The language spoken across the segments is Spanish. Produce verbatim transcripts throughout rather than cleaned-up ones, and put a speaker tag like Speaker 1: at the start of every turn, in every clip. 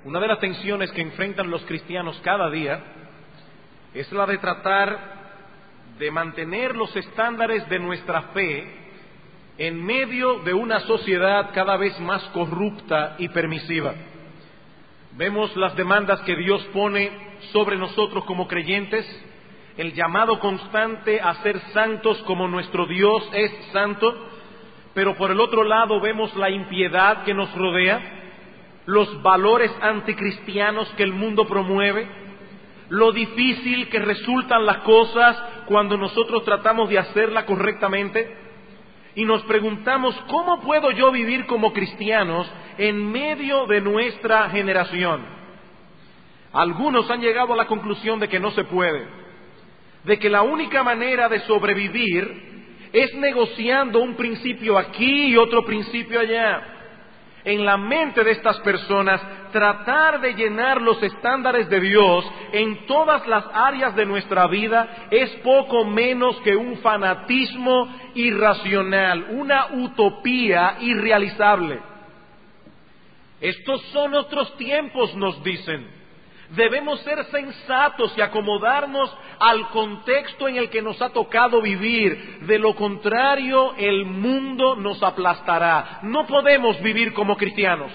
Speaker 1: Una de las tensiones que enfrentan los cristianos cada día es la de tratar de mantener los estándares de nuestra fe en medio de una sociedad cada vez más corrupta y permisiva. Vemos las demandas que Dios pone sobre nosotros como creyentes, el llamado constante a ser santos como nuestro Dios es santo, pero por el otro lado vemos la impiedad que nos rodea, los valores anticristianos que el mundo promueve, lo difícil que resultan las cosas cuando nosotros tratamos de hacerla correctamente, y nos preguntamos, ¿cómo puedo yo vivir como cristianos en medio de nuestra generación? Algunos han llegado a la conclusión de que no se puede, de que la única manera de sobrevivir es negociando un principio aquí y otro principio allá. En la mente de estas personas, tratar de llenar los estándares de Dios en todas las áreas de nuestra vida es poco menos que un fanatismo irracional, una utopía irrealizable. Estos son otros tiempos, nos dicen. Debemos ser sensatos y acomodarnos al contexto en el que nos ha tocado vivir. De lo contrario, el mundo nos aplastará. No podemos vivir como cristianos.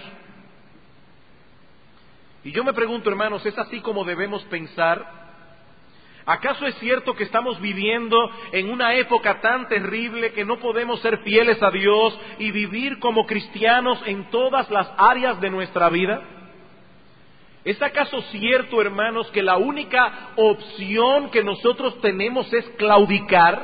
Speaker 1: Y yo me pregunto, hermanos, ¿es así como debemos pensar? ¿Acaso es cierto que estamos viviendo en una época tan terrible que no podemos ser fieles a Dios y vivir como cristianos en todas las áreas de nuestra vida? ¿Es acaso cierto, hermanos, que la única opción que nosotros tenemos es claudicar?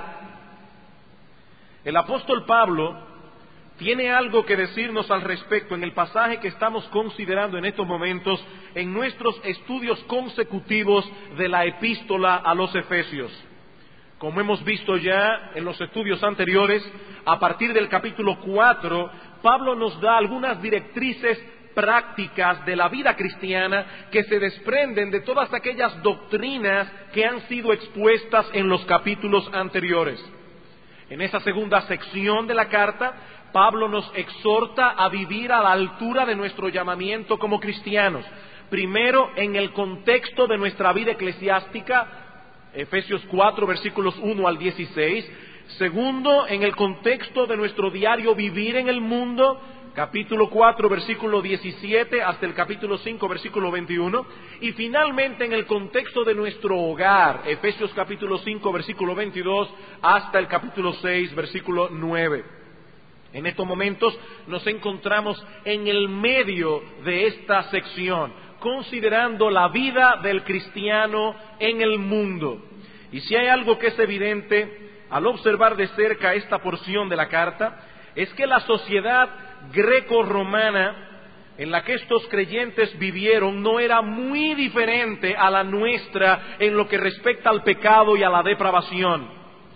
Speaker 1: El apóstol Pablo tiene algo que decirnos al respecto en el pasaje que estamos considerando en estos momentos en nuestros estudios consecutivos de la epístola a los Efesios. Como hemos visto ya en los estudios anteriores, a partir del capítulo cuatro, Pablo nos da algunas directrices prácticas de la vida cristiana que se desprenden de todas aquellas doctrinas que han sido expuestas en los capítulos anteriores. En esa segunda sección de la carta, Pablo nos exhorta a vivir a la altura de nuestro llamamiento como cristianos. Primero, en el contexto de nuestra vida eclesiástica, Efesios cuatro, versículos uno al dieciséis. Segundo, en el contexto de nuestro diario vivir en el mundo, capítulo cuatro, versículo diecisiete, hasta el capítulo cinco, versículo veintiuno. Y finalmente en el contexto de nuestro hogar, Efesios capítulo cinco, versículo veintidós, hasta el capítulo seis, versículo nueve. En estos momentos nos encontramos en el medio de esta sección, considerando la vida del cristiano en el mundo. Y si hay algo que es evidente al observar de cerca esta porción de la carta, es que la sociedad greco-romana en la que estos creyentes vivieron no era muy diferente a la nuestra en lo que respecta al pecado y a la depravación.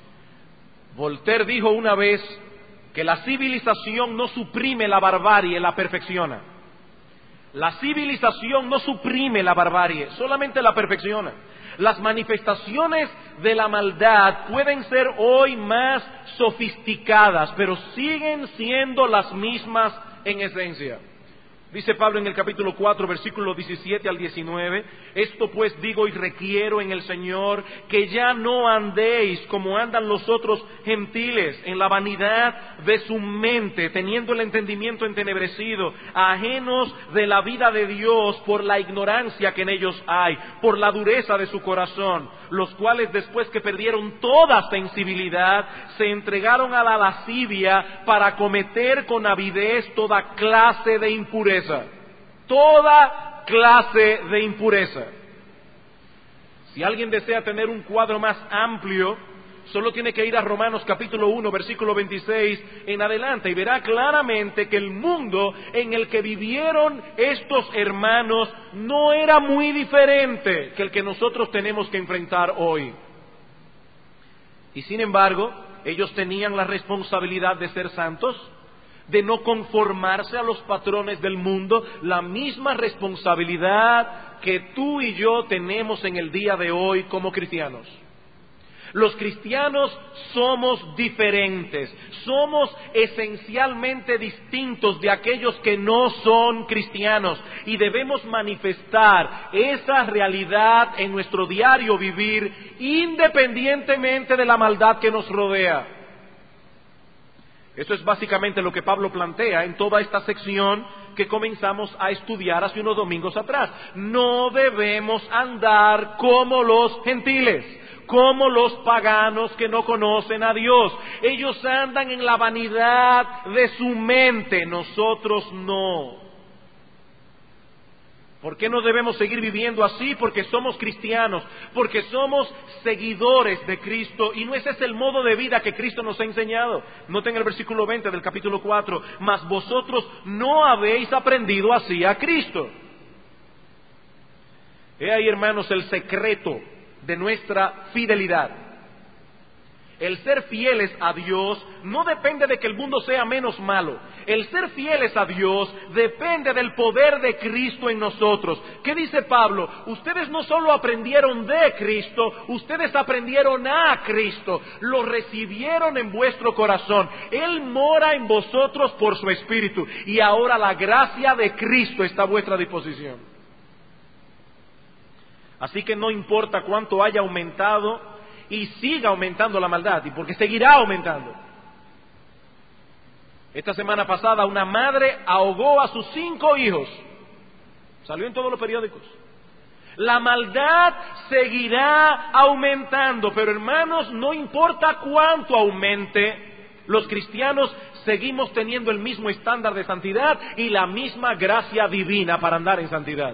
Speaker 1: Voltaire dijo una vez que la civilización no suprime la barbarie, la perfecciona. La civilización no suprime la barbarie, solamente la perfecciona. Las manifestaciones de la maldad pueden ser hoy más sofisticadas, pero siguen siendo las mismas en esencia. Dice Pablo en el capítulo cuatro, versículo diecisiete al diecinueve, esto pues digo y requiero en el Señor, que ya no andéis como andan los otros gentiles, en la vanidad de su mente, teniendo el entendimiento entenebrecido, ajenos de la vida de Dios por la ignorancia que en ellos hay, por la dureza de su corazón, los cuales después que perdieron toda sensibilidad, se entregaron a la lascivia para cometer con avidez toda clase de impureza. Toda clase de impureza. Si alguien desea tener un cuadro más amplio, solo tiene que ir a Romanos capítulo uno, versículo veintiséis en adelante, y verá claramente que el mundo en el que vivieron estos hermanos no era muy diferente que el que nosotros tenemos que enfrentar hoy. Y sin embargo, ellos tenían la responsabilidad de ser santos, de no conformarse a los patrones del mundo, la misma responsabilidad que tú y yo tenemos en el día de hoy como cristianos. Los cristianos somos diferentes, somos esencialmente distintos de aquellos que no son cristianos y debemos manifestar esa realidad en nuestro diario vivir independientemente de la maldad que nos rodea. Eso es básicamente lo que Pablo plantea en toda esta sección que comenzamos a estudiar hace unos domingos atrás. No debemos andar como los gentiles, como los paganos que no conocen a Dios. Ellos andan en la vanidad de su mente, nosotros no. ¿Por qué no debemos seguir viviendo así? Porque somos cristianos, porque somos seguidores de Cristo, y no ese es el modo de vida que Cristo nos ha enseñado. Noten el versículo veinte del capítulo cuatro, mas vosotros no habéis aprendido así a Cristo. He ahí, hermanos, el secreto de nuestra fidelidad. El ser fieles a Dios no depende de que el mundo sea menos malo. El ser fieles a Dios depende del poder de Cristo en nosotros. ¿Qué dice Pablo? Ustedes no solo aprendieron de Cristo, ustedes aprendieron a Cristo. Lo recibieron en vuestro corazón. Él mora en vosotros por su Espíritu. Y ahora la gracia de Cristo está a vuestra disposición. Así que no importa cuánto haya aumentado y siga aumentando la maldad, y porque seguirá aumentando. Esta semana pasada una madre ahogó a sus cinco hijos. Salió en todos los periódicos. La maldad seguirá aumentando, pero hermanos, no importa cuánto aumente, los cristianos seguimos teniendo el mismo estándar de santidad y la misma gracia divina para andar en santidad.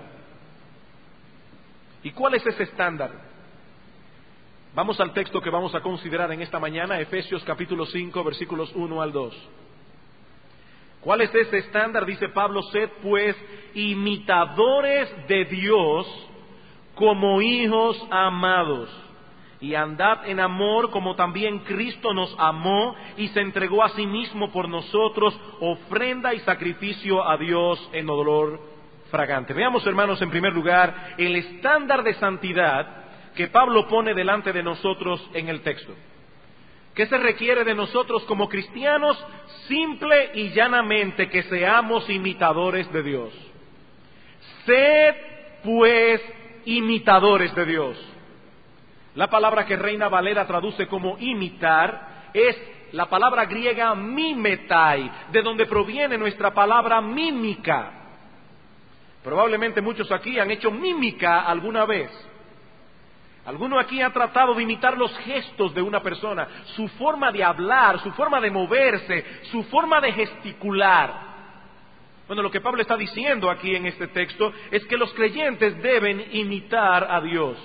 Speaker 1: ¿Y cuál es ese estándar? Vamos al texto que vamos a considerar en esta mañana, Efesios capítulo cinco, versículos uno al dos. ¿Cuál es ese estándar? Dice Pablo: sed pues imitadores de Dios como hijos amados, y andad en amor como también Cristo nos amó y se entregó a sí mismo por nosotros, ofrenda y sacrificio a Dios en olor fragante. Veamos, hermanos, en primer lugar, el estándar de santidad que Pablo pone delante de nosotros en el texto. ¿Qué se requiere de nosotros como cristianos? Simple y llanamente que seamos imitadores de Dios. Sed pues imitadores de Dios. La palabra que Reina Valera traduce como imitar es la palabra griega mimetai, de donde proviene nuestra palabra mímica. Probablemente muchos aquí han hecho mímica alguna vez. Alguno aquí ha tratado de imitar los gestos de una persona, su forma de hablar, su forma de moverse, su forma de gesticular. Bueno, lo que Pablo está diciendo aquí en este texto es que los creyentes deben imitar a Dios.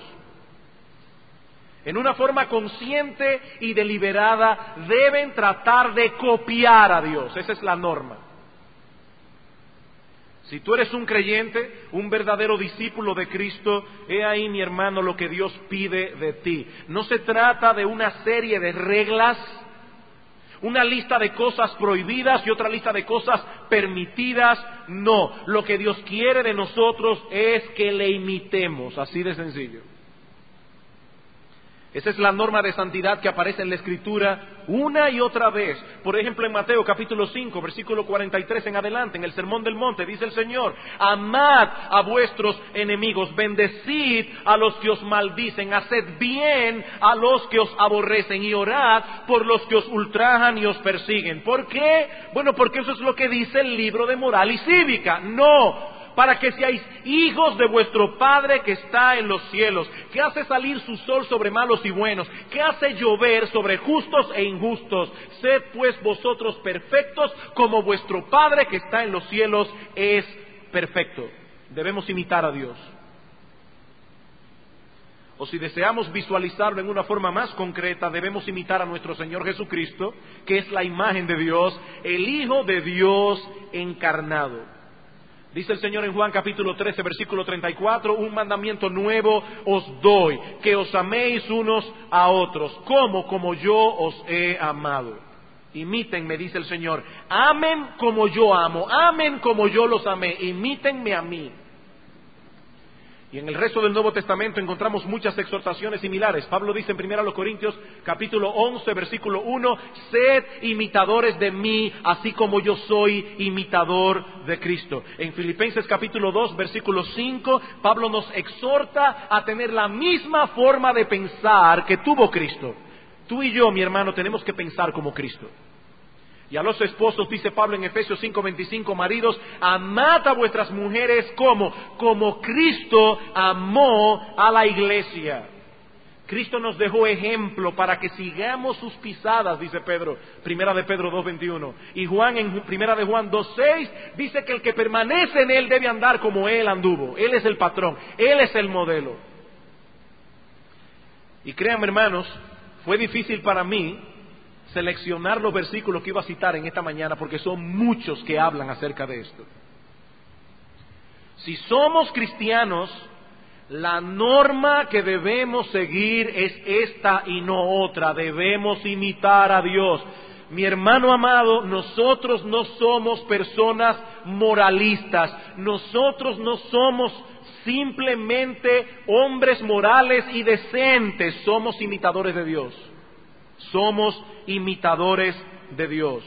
Speaker 1: En una forma consciente y deliberada deben tratar de copiar a Dios. Esa es la norma. Si tú eres un creyente, un verdadero discípulo de Cristo, he ahí, mi hermano, lo que Dios pide de ti. No se trata de una serie de reglas, una lista de cosas prohibidas y otra lista de cosas permitidas. No, lo que Dios quiere de nosotros es que le imitemos, así de sencillo. Esa es la norma de santidad que aparece en la Escritura una y otra vez. Por ejemplo, en Mateo capítulo cinco, versículo cuarenta y tres en adelante, en el Sermón del Monte, dice el Señor: amad a vuestros enemigos, bendecid a los que os maldicen, haced bien a los que os aborrecen y orad por los que os ultrajan y os persiguen. ¿Por qué? Bueno, porque eso es lo que dice el libro de moral y cívica. No. Para que seáis hijos de vuestro Padre que está en los cielos, que hace salir su sol sobre malos y buenos, que hace llover sobre justos e injustos. Sed pues vosotros perfectos, como vuestro Padre que está en los cielos es perfecto. Debemos imitar a Dios. O si deseamos visualizarlo en una forma más concreta, debemos imitar a nuestro Señor Jesucristo, que es la imagen de Dios, el Hijo de Dios encarnado. Dice el Señor en Juan capítulo trece, versículo treinta y cuatro: un mandamiento nuevo os doy, que os améis unos a otros, como como yo os he amado. Imítenme, dice el Señor, amen como yo amo, amen como yo los amé, imítenme a mí. Y en el resto del Nuevo Testamento encontramos muchas exhortaciones similares. Pablo dice en primera Corintios capítulo once, versículo uno, sed imitadores de mí, así como yo soy imitador de Cristo. En Filipenses capítulo dos, versículo cinco, Pablo nos exhorta a tener la misma forma de pensar que tuvo Cristo. Tú y yo, mi hermano, tenemos que pensar como Cristo. Y a los esposos dice Pablo en Efesios cinco veinticinco, maridos, amad a vuestras mujeres como, como Cristo amó a la iglesia. Cristo nos dejó ejemplo para que sigamos sus pisadas, dice Pedro, primera de Pedro dos veintiuno. Y Juan en primera de Juan dos seis dice que el que permanece en él debe andar como él anduvo. Él es el patrón, él es el modelo. Y créanme, hermanos, fue difícil para mí seleccionar los versículos que iba a citar en esta mañana, porque son muchos que hablan acerca de esto. Si somos cristianos, la norma que debemos seguir es esta y no otra. Debemos imitar a Dios. Mi hermano amado, nosotros no somos personas moralistas. Nosotros no somos simplemente hombres morales y decentes. Somos imitadores de Dios. Somos imitadores de Dios.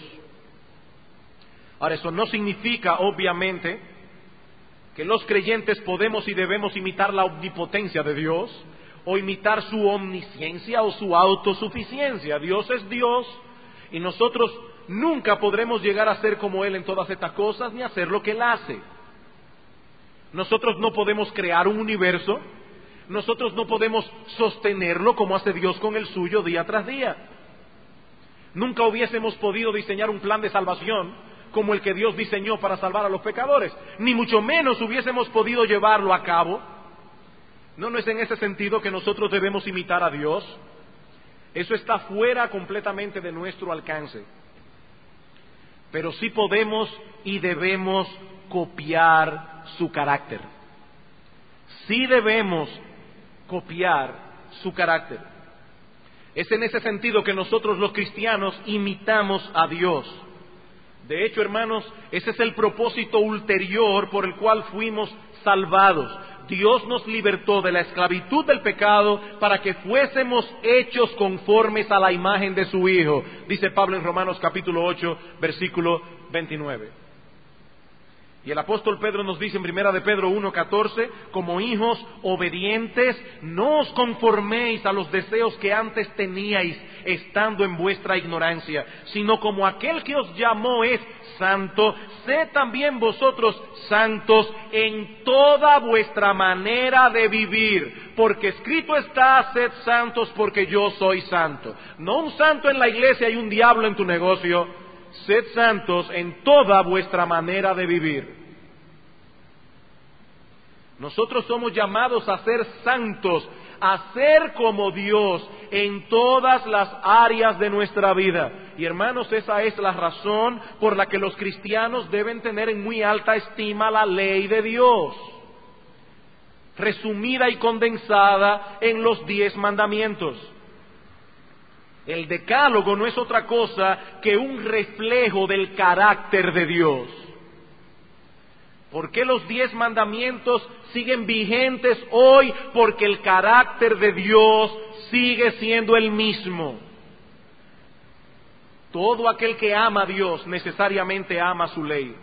Speaker 1: Ahora, eso no significa, obviamente, que los creyentes podemos y debemos imitar la omnipotencia de Dios, o imitar su omnisciencia o su autosuficiencia. Dios es Dios, y nosotros nunca podremos llegar a ser como Él en todas estas cosas, ni hacer lo que Él hace. Nosotros no podemos crear un universo, nosotros no podemos sostenerlo como hace Dios con el suyo día tras día. Nunca hubiésemos podido diseñar un plan de salvación como el que Dios diseñó para salvar a los pecadores, ni mucho menos hubiésemos podido llevarlo a cabo. No, no es en ese sentido que nosotros debemos imitar a Dios. Eso está fuera completamente de nuestro alcance. Pero sí podemos y debemos copiar su carácter. Sí debemos copiar su carácter. Es en ese sentido que nosotros los cristianos imitamos a Dios. De hecho, hermanos, ese es el propósito ulterior por el cual fuimos salvados. Dios nos libertó de la esclavitud del pecado para que fuésemos hechos conformes a la imagen de su Hijo, dice Pablo en Romanos capítulo ocho, versículo veintinueve. Y el apóstol Pedro nos dice en primera de Pedro uno catorce, como hijos obedientes, no os conforméis a los deseos que antes teníais estando en vuestra ignorancia, sino como aquel que os llamó es santo, sed también vosotros santos en toda vuestra manera de vivir, porque escrito está, sed santos porque yo soy santo. No un santo en la iglesia y un diablo en tu negocio. Sed santos en toda vuestra manera de vivir. Nosotros somos llamados a ser santos, a ser como Dios en todas las áreas de nuestra vida. Y hermanos, esa es la razón por la que los cristianos deben tener en muy alta estima la ley de Dios, resumida y condensada en los diez mandamientos. El decálogo no es otra cosa que un reflejo del carácter de Dios. ¿Por qué los diez mandamientos siguen vigentes hoy? Porque el carácter de Dios sigue siendo el mismo. Todo aquel que ama a Dios necesariamente ama su ley.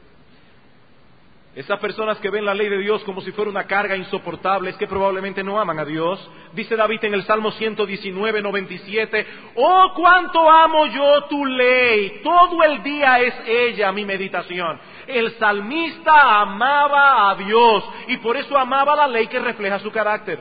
Speaker 1: Esas personas que ven la ley de Dios como si fuera una carga insoportable es que probablemente no aman a Dios. Dice David en el Salmo ciento diecinueve, noventa y siete, oh, cuánto amo yo tu ley, todo el día es ella mi meditación. El salmista amaba a Dios y por eso amaba la ley que refleja su carácter.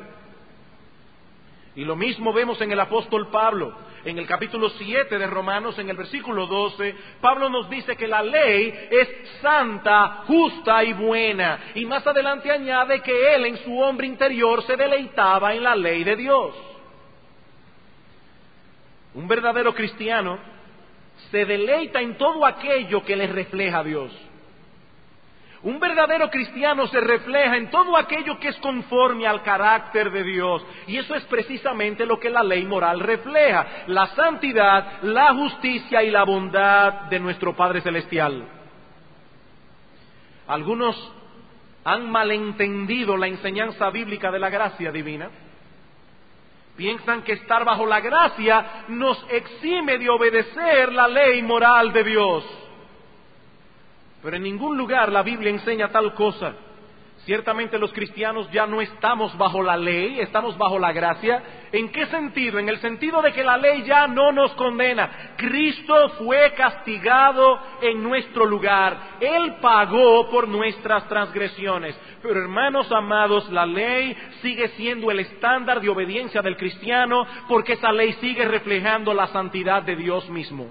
Speaker 1: Y lo mismo vemos en el apóstol Pablo. En el capítulo siete de Romanos, en el versículo doce, Pablo nos dice que la ley es santa, justa y buena. Y más adelante añade que él en su hombre interior se deleitaba en la ley de Dios. Un verdadero cristiano se deleita en todo aquello que le refleja a Dios. Un verdadero cristiano se refleja en todo aquello que es conforme al carácter de Dios. Y eso es precisamente lo que la ley moral refleja: la santidad, la justicia y la bondad de nuestro Padre Celestial. Algunos han malentendido la enseñanza bíblica de la gracia divina. Piensan que estar bajo la gracia nos exime de obedecer la ley moral de Dios. Pero en ningún lugar la Biblia enseña tal cosa. Ciertamente los cristianos ya no estamos bajo la ley, estamos bajo la gracia. ¿En qué sentido? En el sentido de que la ley ya no nos condena. Cristo fue castigado en nuestro lugar. Él pagó por nuestras transgresiones. Pero hermanos amados, la ley sigue siendo el estándar de obediencia del cristiano, porque esa ley sigue reflejando la santidad de Dios mismo.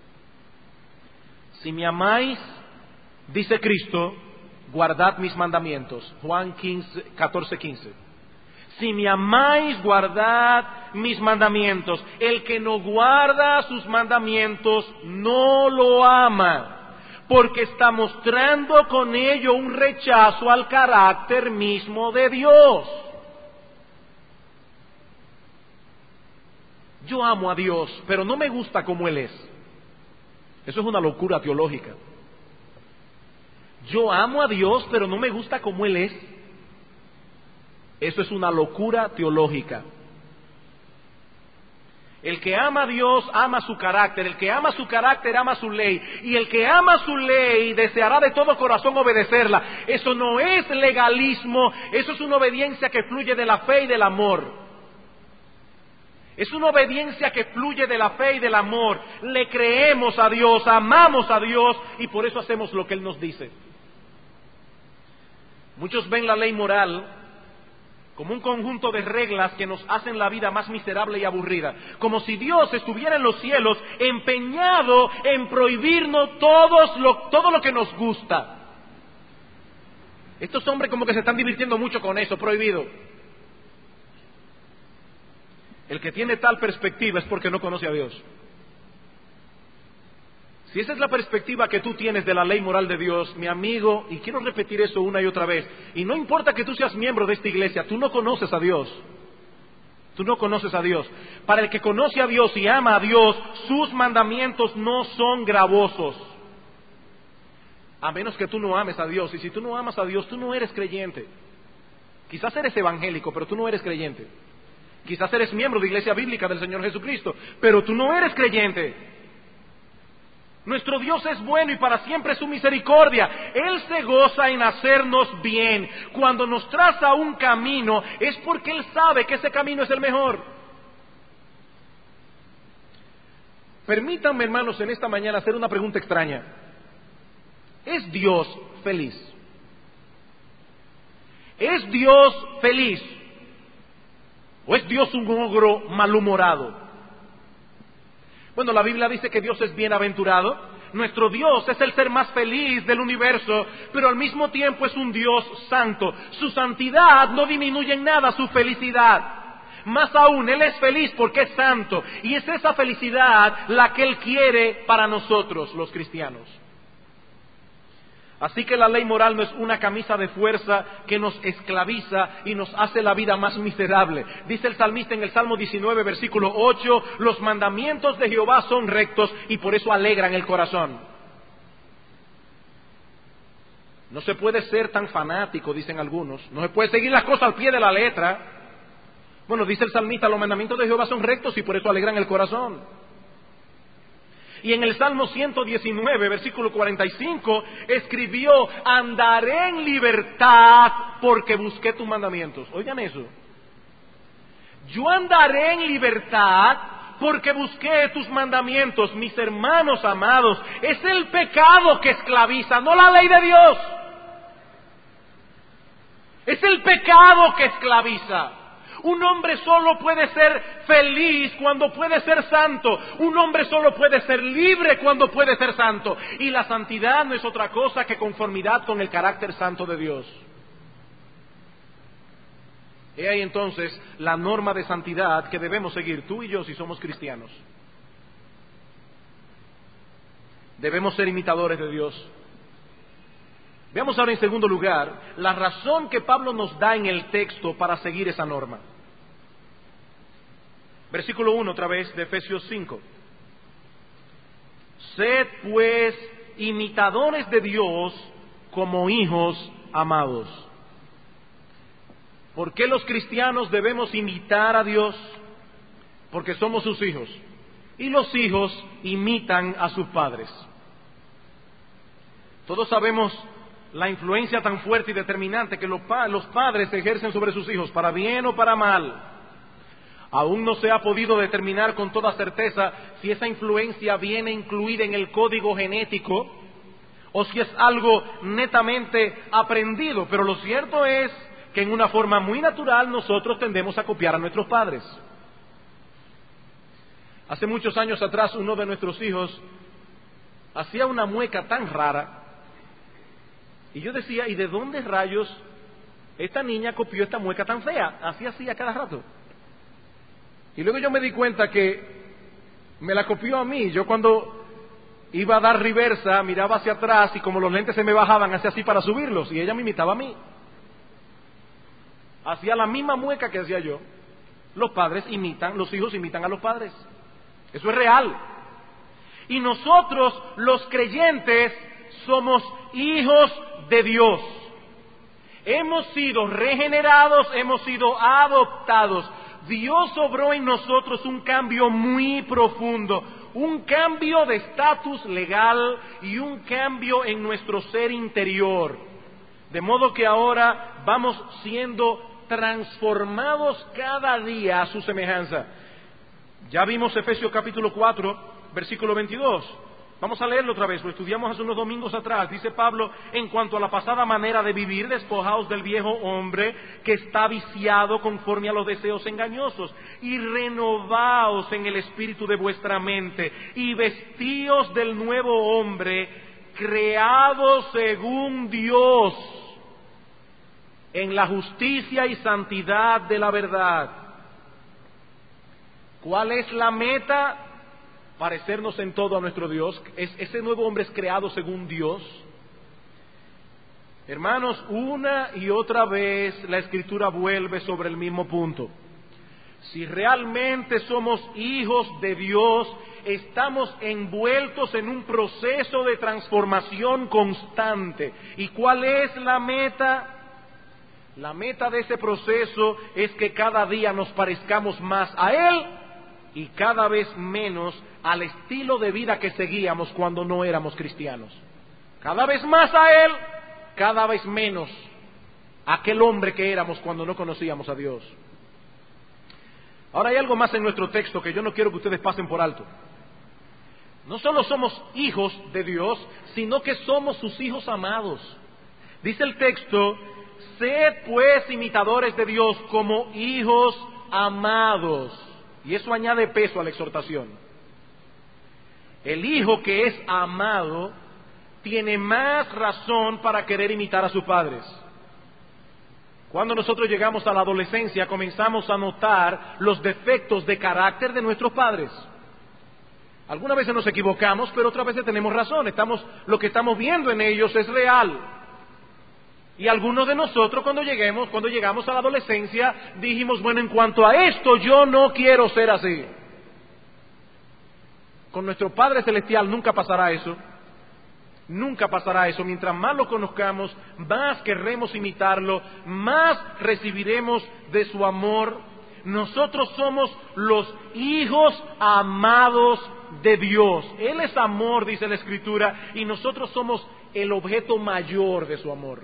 Speaker 1: Si me amáis, dice Cristo, guardad mis mandamientos. Juan catorce quince. Si me amáis, guardad mis mandamientos. El que no guarda sus mandamientos no lo ama, porque está mostrando con ello un rechazo al carácter mismo de Dios. Yo amo a Dios, pero no me gusta como Él es. Eso es una locura teológica. Yo amo a Dios, pero no me gusta como Él es. Eso es una locura teológica. El que ama a Dios ama su carácter, el que ama su carácter ama su ley, y el que ama su ley deseará de todo corazón obedecerla. Eso no es legalismo, eso es una obediencia que fluye de la fe y del amor. Es una obediencia que fluye de la fe y del amor. Le creemos a Dios, amamos a Dios, y por eso hacemos lo que Él nos dice. Muchos ven la ley moral como un conjunto de reglas que nos hacen la vida más miserable y aburrida, como si Dios estuviera en los cielos empeñado en prohibirnos todos lo, todo lo que nos gusta. Estos hombres como que se están divirtiendo mucho con eso, prohibido. El que tiene tal perspectiva es porque no conoce a Dios. Si esa es la perspectiva que tú tienes de la ley moral de Dios, mi amigo, y quiero repetir eso una y otra vez, y no importa que tú seas miembro de esta iglesia, tú no conoces a Dios. Tú no conoces a Dios. Para el que conoce a Dios y ama a Dios, sus mandamientos no son gravosos. A menos que tú no ames a Dios. Y si tú no amas a Dios, tú no eres creyente. Quizás eres evangélico, pero tú no eres creyente. Quizás eres miembro de Iglesia Bíblica del Señor Jesucristo, pero tú no eres creyente. Nuestro Dios es bueno y para siempre es su misericordia. Él se goza en hacernos bien. Cuando nos traza un camino es porque Él sabe que ese camino es el mejor. Permítanme, hermanos, en esta mañana hacer una pregunta extraña. ¿Es Dios feliz? ¿Es Dios feliz? ¿O es Dios un ogro malhumorado? Bueno, la Biblia dice que Dios es bienaventurado. Nuestro Dios es el ser más feliz del universo, pero al mismo tiempo es un Dios santo. Su santidad no disminuye en nada su felicidad. Más aún, Él es feliz porque es santo. Y es esa felicidad la que Él quiere para nosotros, los cristianos. Así que la ley moral no es una camisa de fuerza que nos esclaviza y nos hace la vida más miserable. Dice el salmista en el Salmo diecinueve, versículo ocho, los mandamientos de Jehová son rectos y por eso alegran el corazón. No se puede ser tan fanático, dicen algunos. No se puede seguir las cosas al pie de la letra. Bueno, dice el salmista, los mandamientos de Jehová son rectos y por eso alegran el corazón. Y en el Salmo ciento diecinueve, versículo cuarenta y cinco, escribió, andaré en libertad porque busqué tus mandamientos. Oigan eso. Yo andaré en libertad porque busqué tus mandamientos. Mis hermanos amados, es el pecado que esclaviza, no la ley de Dios. Es el pecado que esclaviza. Un hombre solo puede ser feliz cuando puede ser santo. Un hombre solo puede ser libre cuando puede ser santo. Y la santidad no es otra cosa que conformidad con el carácter santo de Dios. He ahí entonces la norma de santidad que debemos seguir tú y yo si somos cristianos. Debemos ser imitadores de Dios. Veamos ahora en segundo lugar la razón que Pablo nos da en el texto para seguir esa norma. Versículo uno otra vez de Efesios cinco. Sed pues imitadores de Dios como hijos amados. ¿Por qué los cristianos debemos imitar a Dios? Porque somos sus hijos. Y los hijos imitan a sus padres. Todos sabemos la influencia tan fuerte y determinante que los, pa- los padres ejercen sobre sus hijos, para bien o para mal. Aún no se ha podido determinar con toda certeza si esa influencia viene incluida en el código genético o si es algo netamente aprendido, pero lo cierto es que en una forma muy natural nosotros tendemos a copiar a nuestros padres. Hace muchos años atrás uno de nuestros hijos hacía una mueca tan rara y yo decía, ¿y de dónde rayos esta niña copió esta mueca tan fea? Así hacía cada rato. Y luego yo me di cuenta que me la copió a mí. Yo cuando iba a dar reversa miraba hacia atrás y como los lentes se me bajaban hacía así para subirlos y ella me imitaba a mí. Hacía la misma mueca que hacía yo. Los padres imitan, los hijos imitan a los padres. Eso es real. Y nosotros, los creyentes, somos hijos de Dios. Hemos sido regenerados, hemos sido adoptados. Dios obró en nosotros un cambio muy profundo, un cambio de estatus legal y un cambio en nuestro ser interior. De modo que ahora vamos siendo transformados cada día a su semejanza. Ya vimos Efesios capítulo cuatro, versículo veintidós. Vamos a leerlo otra vez, lo estudiamos hace unos domingos atrás. Dice Pablo, en cuanto a la pasada manera de vivir, despojaos del viejo hombre que está viciado conforme a los deseos engañosos, y renovaos en el espíritu de vuestra mente, y vestíos del nuevo hombre, creado según Dios, en la justicia y santidad de la verdad. ¿Cuál es la meta? Parecernos en todo a nuestro Dios. ¿Es, ese nuevo hombre es creado según Dios? Hermanos, una y otra vez la Escritura vuelve sobre el mismo punto. Si realmente somos hijos de Dios, estamos envueltos en un proceso de transformación constante. ¿Y cuál es la meta? La meta de ese proceso es que cada día nos parezcamos más a Él y cada vez menos al estilo de vida que seguíamos cuando no éramos cristianos. Cada vez más a Él, cada vez menos a aquel hombre que éramos cuando no conocíamos a Dios. Ahora hay algo más en nuestro texto que yo no quiero que ustedes pasen por alto. No solo somos hijos de Dios, sino que somos sus hijos amados. Dice el texto, sed pues imitadores de Dios como hijos amados. Y eso añade peso a la exhortación. El hijo que es amado tiene más razón para querer imitar a sus padres. Cuando nosotros llegamos a la adolescencia, comenzamos a notar los defectos de carácter de nuestros padres. Algunas veces nos equivocamos, pero otras veces tenemos razón. Estamos, lo que estamos viendo en ellos es real. Y algunos de nosotros cuando lleguemos, cuando llegamos a la adolescencia, dijimos, bueno, en cuanto a esto, yo no quiero ser así. Con nuestro Padre Celestial nunca pasará eso. Nunca pasará eso. Mientras más lo conozcamos, más querremos imitarlo, más recibiremos de su amor. Nosotros somos los hijos amados de Dios. Él es amor, dice la Escritura, y nosotros somos el objeto mayor de su amor.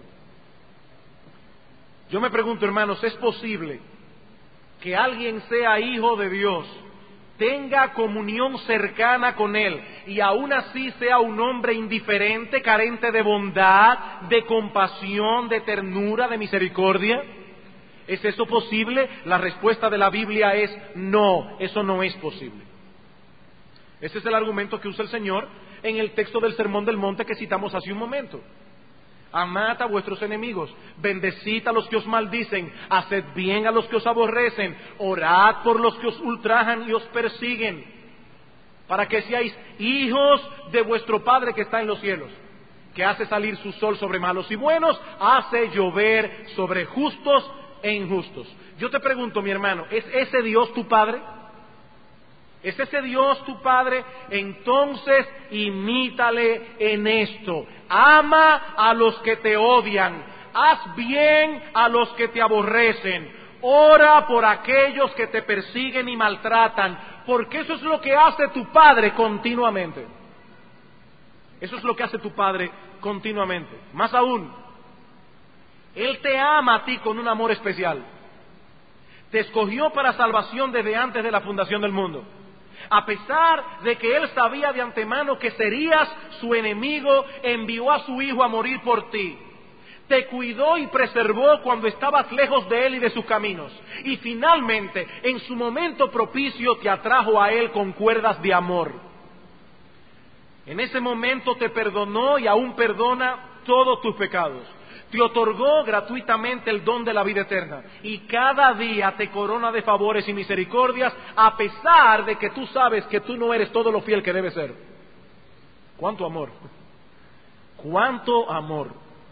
Speaker 1: Yo me pregunto, hermanos, ¿es posible que alguien sea hijo de Dios, tenga comunión cercana con Él y aún así sea un hombre indiferente, carente de bondad, de compasión, de ternura, de misericordia? ¿Es eso posible? La respuesta de la Biblia es no, eso no es posible. Ese es el argumento que usa el Señor en el texto del Sermón del Monte que citamos hace un momento. Amad a vuestros enemigos, bendecid a los que os maldicen, haced bien a los que os aborrecen, orad por los que os ultrajan y os persiguen, para que seáis hijos de vuestro Padre que está en los cielos, que hace salir su sol sobre malos y buenos, hace llover sobre justos e injustos. Yo te pregunto, mi hermano, ¿es ese Dios tu Padre? ¿Es ese Dios tu Padre? Entonces imítale en esto. Ama a los que te odian. haz bien a los que te aborrecen, ora por aquellos que te persiguen y maltratan, porque eso es lo que hace tu Padre continuamente. Eso es lo que hace tu Padre continuamente. Más aún, Él te ama a ti con un amor especial. Te escogió para salvación desde antes de la fundación del mundo. A pesar de que Él sabía de antemano que serías su enemigo, envió a su Hijo a morir por ti. Te cuidó y preservó cuando estabas lejos de Él y de sus caminos. Y finalmente, en su momento propicio, te atrajo a Él con cuerdas de amor. En ese momento te perdonó y aún perdona todos tus pecados. Te otorgó gratuitamente el don de la vida eterna y cada día te corona de favores y misericordias, a pesar de que tú sabes que tú no eres todo lo fiel que debes ser. ¡Cuánto amor! ¡Cuánto amor!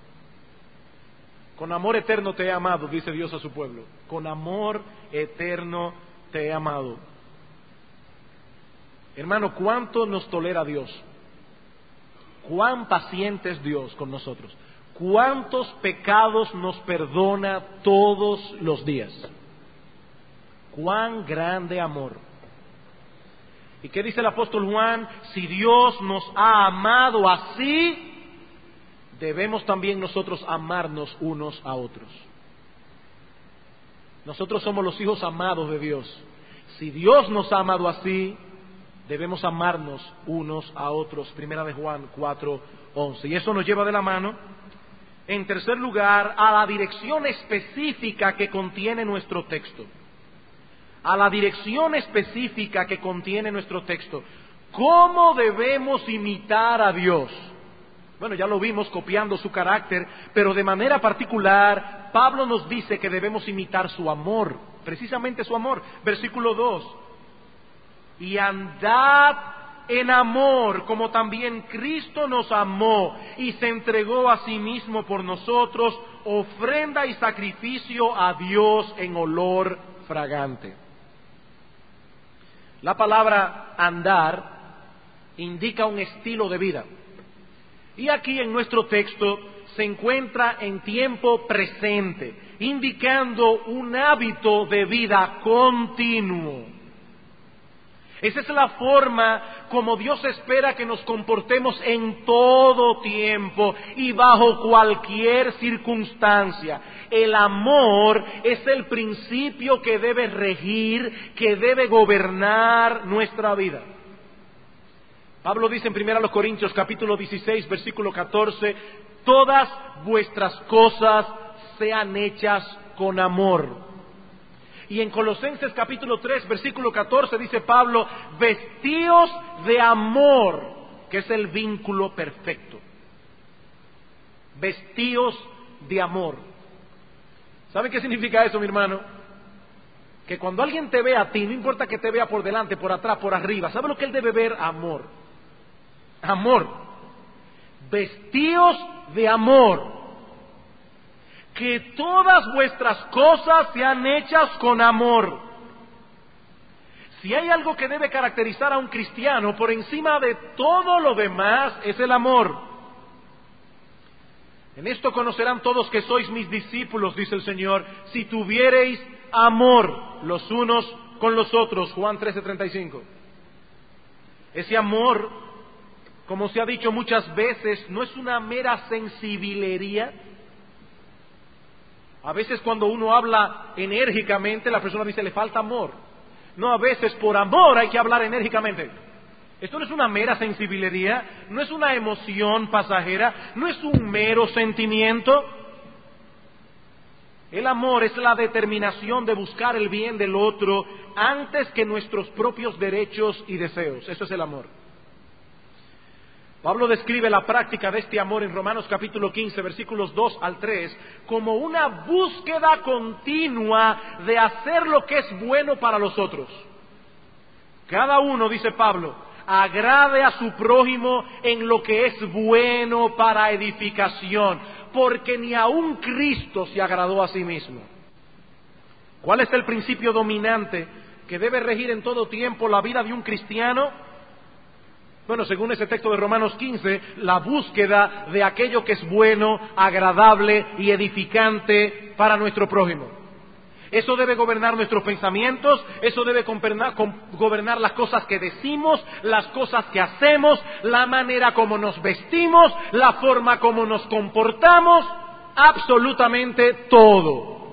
Speaker 1: Con amor eterno te he amado, dice Dios a su pueblo. Con amor eterno te he amado. Hermano, ¿cuánto nos tolera Dios? ¿Cuán paciente es Dios con nosotros? ¿Cuántos pecados nos perdona todos los días? ¡Cuán grande amor! ¿Y qué dice el apóstol Juan? Si Dios nos ha amado así, debemos también nosotros amarnos unos a otros. Nosotros somos los hijos amados de Dios. Si Dios nos ha amado así, debemos amarnos unos a otros. Primera de Juan cuatro once. Y eso nos lleva de la mano, en tercer lugar, a la dirección específica que contiene nuestro texto. A la dirección específica que contiene nuestro texto. ¿Cómo debemos imitar a Dios? Bueno, ya lo vimos copiando su carácter, pero de manera particular, Pablo nos dice que debemos imitar su amor, precisamente su amor. Versículo dos. Y andad en amor, como también Cristo nos amó y se entregó a sí mismo por nosotros, ofrenda y sacrificio a Dios en olor fragante. La palabra andar indica un estilo de vida. Y aquí en nuestro texto se encuentra en tiempo presente, indicando un hábito de vida continuo. Esa es la forma como Dios espera que nos comportemos en todo tiempo y bajo cualquier circunstancia. El amor es el principio que debe regir, que debe gobernar nuestra vida. Pablo dice en primera Corintios capítulo dieciséis, versículo catorce, todas vuestras cosas sean hechas con amor. Y en Colosenses capítulo tres, versículo catorce, dice Pablo, vestíos de amor, que es el vínculo perfecto. Vestíos de amor. ¿Sabe qué significa eso, mi hermano? Que cuando alguien te ve a ti, no importa que te vea por delante, por atrás, por arriba, ¿sabe lo que él debe ver? Amor. Amor. Vestíos de amor. Que todas vuestras cosas sean hechas con amor. Si hay algo que debe caracterizar a un cristiano por encima de todo lo demás, es el amor. En esto conocerán todos que sois mis discípulos, dice el Señor, si tuviereis amor los unos con los otros. Juan trece treinta y cinco. Ese amor, como se ha dicho muchas veces, no es una mera sensibilería. A veces cuando uno habla enérgicamente, la persona dice, le falta amor. No, a veces por amor hay que hablar enérgicamente. Esto no es una mera sensibilería, no es una emoción pasajera, no es un mero sentimiento. El amor es la determinación de buscar el bien del otro antes que nuestros propios derechos y deseos. Eso es el amor. Pablo describe la práctica de este amor en Romanos capítulo quince, versículos dos al tres, como una búsqueda continua de hacer lo que es bueno para los otros. Cada uno, dice Pablo, agrade a su prójimo en lo que es bueno para edificación, porque ni aun Cristo se agradó a sí mismo. ¿Cuál es el principio dominante que debe regir en todo tiempo la vida de un cristiano? Bueno, según ese texto de Romanos quince, la búsqueda de aquello que es bueno, agradable y edificante para nuestro prójimo. Eso debe gobernar nuestros pensamientos, eso debe gobernar, gobernar las cosas que decimos, las cosas que hacemos, la manera como nos vestimos, la forma como nos comportamos, absolutamente todo.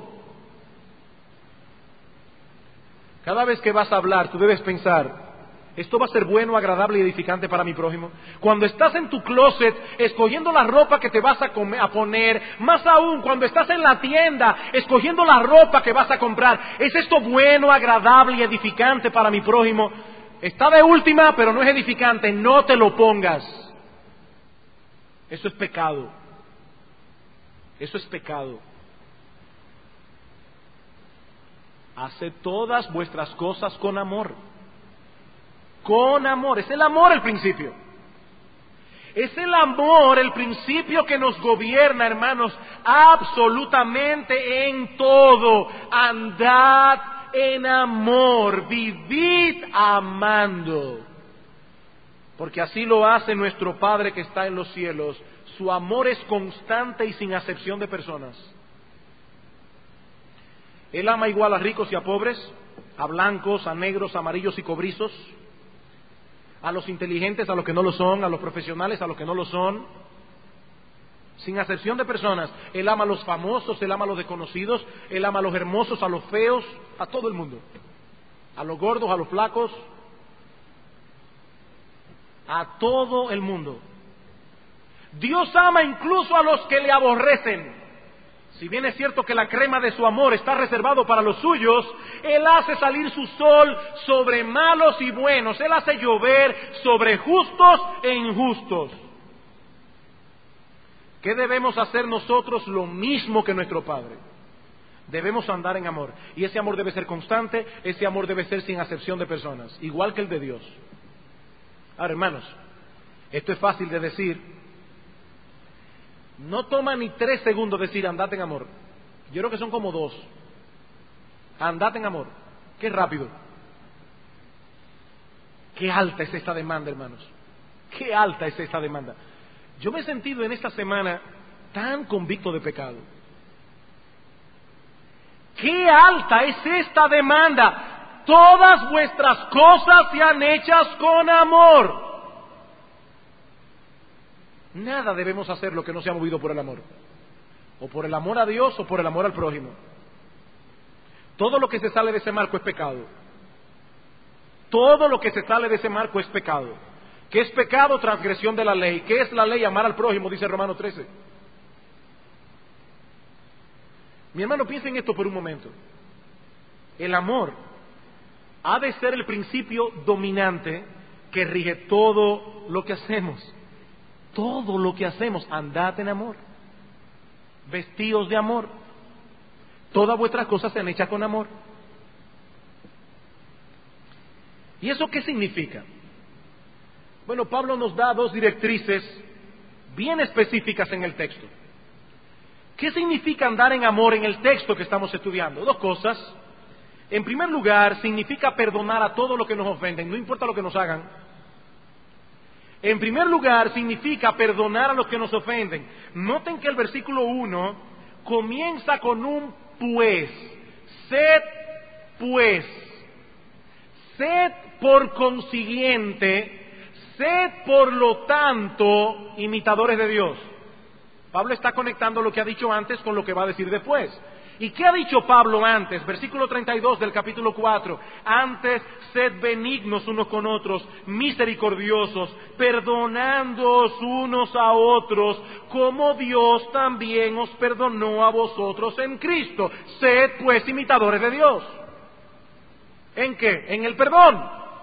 Speaker 1: Cada vez que vas a hablar, tú debes pensar, ¿esto va a ser bueno, agradable y edificante para mi prójimo? Cuando estás en tu closet escogiendo la ropa que te vas a, comer, a poner, más aún cuando estás en la tienda escogiendo la ropa que vas a comprar, ¿es esto bueno, agradable y edificante para mi prójimo? Está de última, pero no es edificante, no te lo pongas. Eso es pecado. Eso es pecado. Haced todas vuestras cosas con amor. Con amor. Es el amor el principio. Es el amor el principio que nos gobierna, hermanos, absolutamente en todo. Andad en amor. Vivid amando. Porque así lo hace nuestro Padre que está en los cielos. Su amor es constante y sin acepción de personas. Él ama igual a ricos y a pobres, a blancos, a negros, a amarillos y cobrizos, a los inteligentes, a los que no lo son, a los profesionales, a los que no lo son, sin acepción de personas. Él ama a los famosos, Él ama a los desconocidos, Él ama a los hermosos, a los feos, a todo el mundo, a los gordos, a los flacos, a todo el mundo. Dios ama incluso a los que le aborrecen. Si bien es cierto que la crema de su amor está reservado para los suyos, Él hace salir su sol sobre malos y buenos. Él hace llover sobre justos e injustos. ¿Qué debemos hacer nosotros? Lo mismo que nuestro Padre. Debemos andar en amor. Y ese amor debe ser constante, ese amor debe ser sin acepción de personas, igual que el de Dios. Ahora, hermanos, esto es fácil de decir. No toma ni tres segundos decir andad en amor. Yo creo que son como dos. Andad en amor. Qué rápido. Qué alta es esta demanda, hermanos. Qué alta es esta demanda. Yo me he sentido en esta semana tan convicto de pecado. Qué alta es esta demanda. Todas vuestras cosas sean hechas con amor. Nada debemos hacer lo que no sea movido por el amor. O por el amor a Dios o por el amor al prójimo. Todo lo que se sale de ese marco es pecado. Todo lo que se sale de ese marco es pecado. ¿Qué es pecado? Transgresión de la ley. ¿Qué es la ley? Amar al prójimo, dice Romanos trece. Mi hermano, piensa en esto por un momento. El amor ha de ser el principio dominante que rige todo lo que hacemos. Todo lo que hacemos, andad en amor, vestidos de amor, todas vuestras cosas sean hechas con amor. ¿Y eso qué significa? Bueno, Pablo nos da dos directrices bien específicas en el texto. ¿Qué significa andar en amor en el texto que estamos estudiando? Dos cosas. En primer lugar, significa perdonar a todo lo que nos ofenden, no importa lo que nos hagan. En primer lugar, significa perdonar a los que nos ofenden. Noten que el versículo uno comienza con un pues. Sed pues. Sed por consiguiente, sed por lo tanto imitadores de Dios. Pablo está conectando lo que ha dicho antes con lo que va a decir después. ¿Y qué ha dicho Pablo antes? Versículo treinta y dos del capítulo cuatro. Antes, sed benignos unos con otros, misericordiosos, perdonándoos unos a otros, como Dios también os perdonó a vosotros en Cristo. Sed pues imitadores de Dios. ¿En qué? En el perdón.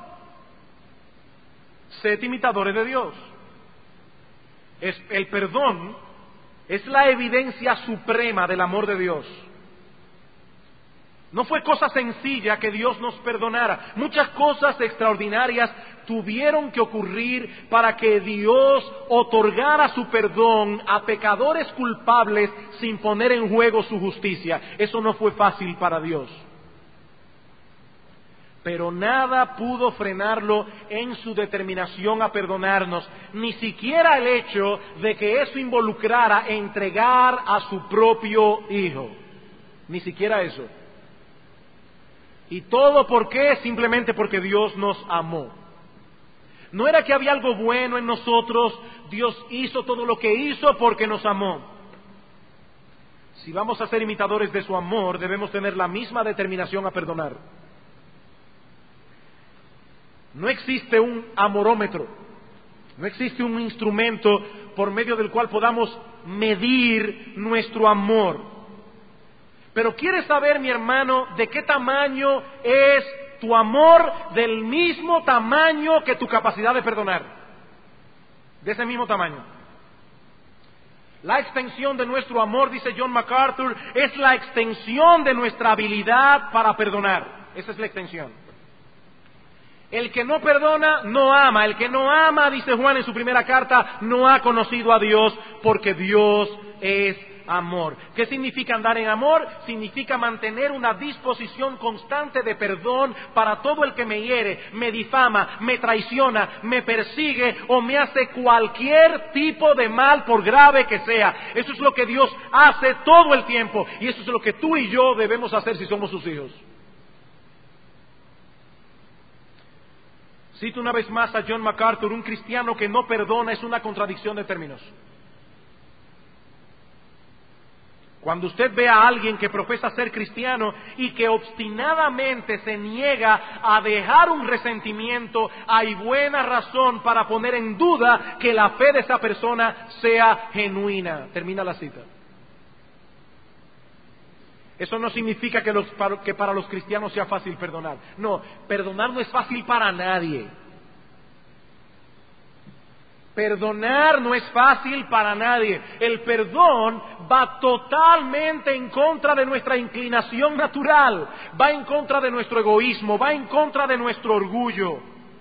Speaker 1: Sed imitadores de Dios. Es, el perdón es la evidencia suprema del amor de Dios. No fue cosa sencilla que Dios nos perdonara. Muchas cosas extraordinarias tuvieron que ocurrir para que Dios otorgara su perdón a pecadores culpables sin poner en juego su justicia. Eso no fue fácil para Dios. pero nada pudo frenarlo en su determinación a perdonarnos, ni siquiera el hecho de que eso involucrara entregar a su propio Hijo, ni siquiera eso. ¿Y todo por qué? Simplemente porque Dios nos amó. No era que había algo bueno en nosotros, Dios hizo todo lo que hizo porque nos amó. Si vamos a ser imitadores de su amor, debemos tener la misma determinación a perdonar. No existe un amorómetro, no existe un instrumento por medio del cual podamos medir nuestro amor. Pero ¿quieres saber, mi hermano, de qué tamaño es tu amor? Del mismo tamaño que tu capacidad de perdonar. De ese mismo tamaño. La extensión de nuestro amor, dice John MacArthur, es la extensión de nuestra habilidad para perdonar. Esa es la extensión. El que no perdona, no ama. El que no ama, dice Juan en su primera carta, no ha conocido a Dios, porque Dios es amor. ¿Qué significa andar en amor? Significa mantener una disposición constante de perdón para todo el que me hiere, me difama, me traiciona, me persigue o me hace cualquier tipo de mal, por grave que sea. Eso es lo que Dios hace todo el tiempo, y eso es lo que tú y yo debemos hacer si somos sus hijos. Cito una vez más a John MacArthur: un cristiano que no perdona es una contradicción de términos. Cuando usted ve a alguien que profesa ser cristiano y que obstinadamente se niega a dejar un resentimiento, hay buena razón para poner en duda que la fe de esa persona sea genuina. Termina la cita. Eso no significa que, los, que para los cristianos sea fácil perdonar. No, perdonar no es fácil para nadie. Perdonar no es fácil para nadie. El perdón va totalmente en contra de nuestra inclinación natural, va en contra de nuestro egoísmo, va en contra de nuestro orgullo.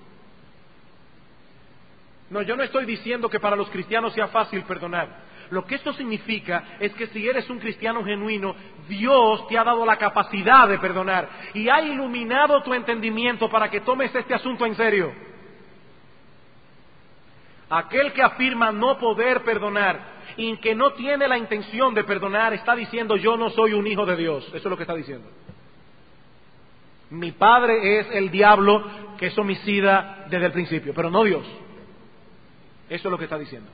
Speaker 1: No, yo no estoy diciendo que para los cristianos sea fácil perdonar. Lo que esto significa es que si eres un cristiano genuino, Dios te ha dado la capacidad de perdonar y ha iluminado tu entendimiento para que tomes este asunto en serio. Aquel que afirma no poder perdonar y que no tiene la intención de perdonar está diciendo: yo no soy un hijo de Dios. Eso es lo que está diciendo. Mi padre es el diablo, que es homicida desde el principio, pero no Dios. Eso es lo que está diciendo.